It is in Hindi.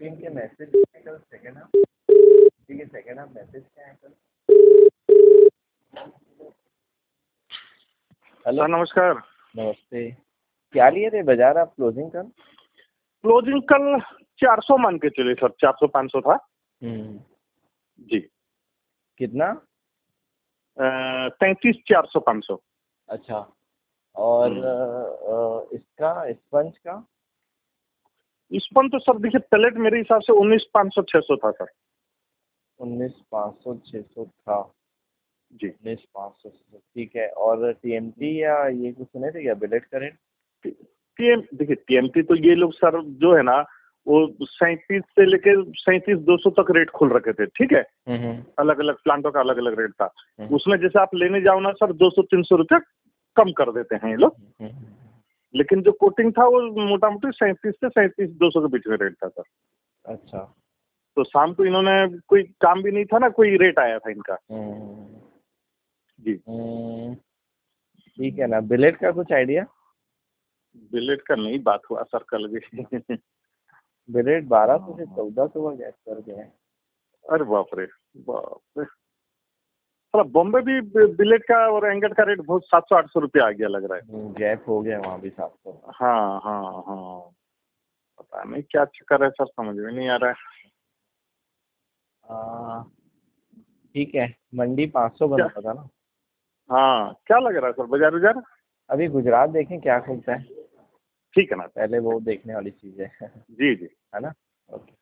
इनके मैसेज कल सेकंड हाफ, ठीक है सेकंड हाफ मैसेज क्या है कल। हेलो सर नमस्कार। नमस्ते। क्या लिए थे बाजार आप क्लोजिंग कल? क्लोजिंग कल 400 मान के चले सर, 400-500 था जी। कितना? 33-400-500। अच्छा। और इसका स्पंज का? स्पंज तो सर देखिए पैलेट मेरे हिसाब से 19,500-600 था सर। 19,500-600 था जी। 19,500 ठीक है। और टीएमटी या ये कुछ सुने थे क्या, बिलेट करेंट? देखिए टीएमटी तो ये लोग सर जो है ना वो 37 से लेके 37,200 तक रेट खुल रखे थे, ठीक है। अलग अलग प्लांटों का अलग अलग रेट था। उसमें जैसे आप लेने जाओ ना सर 200-300 रुपये कम कर देते हैं ये लोग। लेकिन जो कोटिंग था वो मोटा मोटी 37 से 37,200 के बीच में रेट था सर। अच्छा। तो शाम को इन्होंने कोई काम भी नहीं था ना, कोई रेट आया था इनका जी। ठीक है ना। बिलेट का कुछ आइडिया? बिलेट का नहीं बात हुआ सर कल भी। बिलेट 1200 से 1400 का गैस कर गए। अरे बाप रे बाप रे। सर बॉम्बे भी बिलेट का और एंगट का रेट बहुत 700-800 रुपये आ गया लग रहा है। गैप हो गया वहाँ भी 700। हाँ हाँ हाँ, पता नहीं क्या चक्कर है सर, समझ में नहीं आ रहा है। ठीक है। मंडी 500 क्या? बनता था ना। हाँ क्या लग रहा है सर बाजार बाजार? अभी गुजरात देखें क्या खुलता है, ठीक है ना। पहले वो देखने वाली चीज़ है। जी जी। है ना। ओके।